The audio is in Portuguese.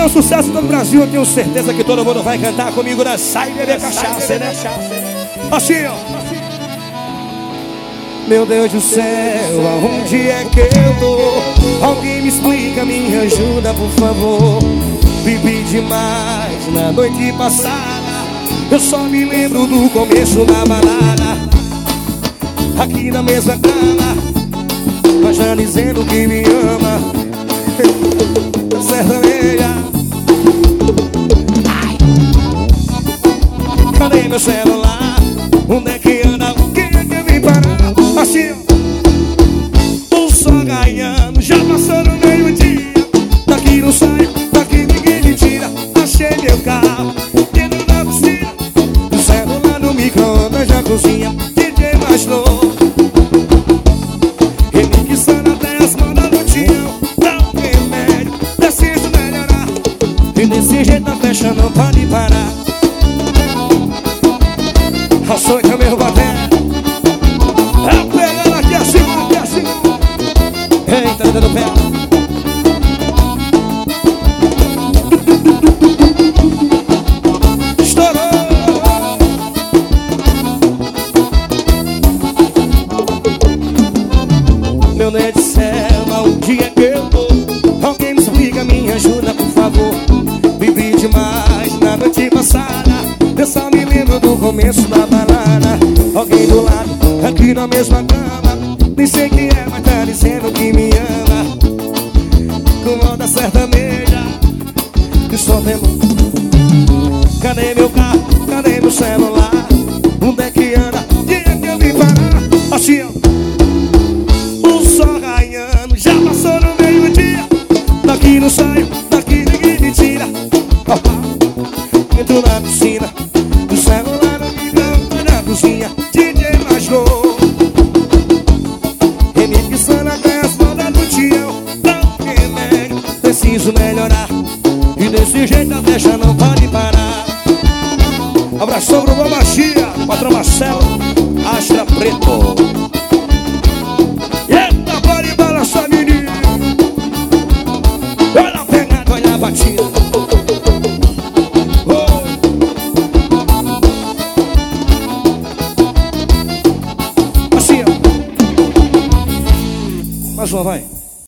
é um sucesso em todo o Brasil. Eu tenho certeza que todo mundo vai cantar comigo na Sai Beber Cachaça, né? Assim, ó. Meu Deus do céu, aonde é que eu tô? Alguém me explica, me ajuda, por favor. Bebi demais na noite passada. Eu só me lembro do começo da balada. Aqui na mesma cama, mas já dizendo que me ama. Sertaneja. Cadê meu celular? Onde é que anda? Quem é que vem parar? Assim, o sol ganhando, já passou no meio-dia. Daqui não saio, daqui ninguém me tira. Achei meu carro dentro da piscina. O celular no micro-ondas da cozinha. DJ mais novo, remixando até as mãos da notinha. Dá um remédio, preciso melhorar. E desse jeito a festa não pode parar. Açoita é meu bater. É pegando aqui assim, aqui assim. Eita, dentro do pé. Estourou. Meu Deus do céu, aonde é que eu tô? Alguém me explica, me ajuda, por favor. Bebi demais na noite passada. Eu só me lembro do começo da balada. Alguém do lado, aqui na mesma cama. Nem sei quem é, mas tá dizendo que me ama. Com onda sertaneja, que só tem. Cadê meu carro? Cadê meu celular? Onde é que anda? Quem é que eu vim parar? Assim, ó. O sol raiando, já passou no meio-dia. Daqui não saio, daqui ninguém me tira. Entro na piscina, o celular no micro na cozinha. DJ mais novo, remixando até as modas do tião. Dá um remédio, preciso melhorar. E desse jeito a festa não pode parar. Abração pro Boa Magia, patrão Marcelo, Astra Preto. Eita, pode balançar, menino. Olha a pegada, olha a batida. Mais uma, vai.